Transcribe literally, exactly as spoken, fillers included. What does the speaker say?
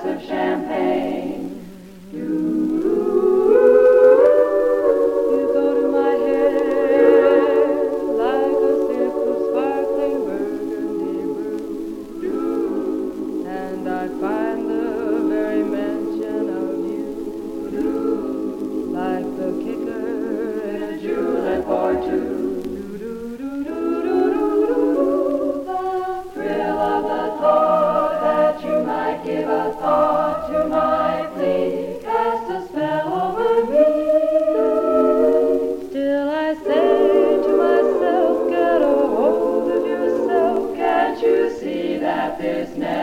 glass of champagne. You go to my head like a sip of sparkling burgundy brew, and I find the very mention of you like the kicker in a julep or two. Give a thought to my plea, cast a spell over me. Still I say to myself, get a hold of yourself. Can't you see that this never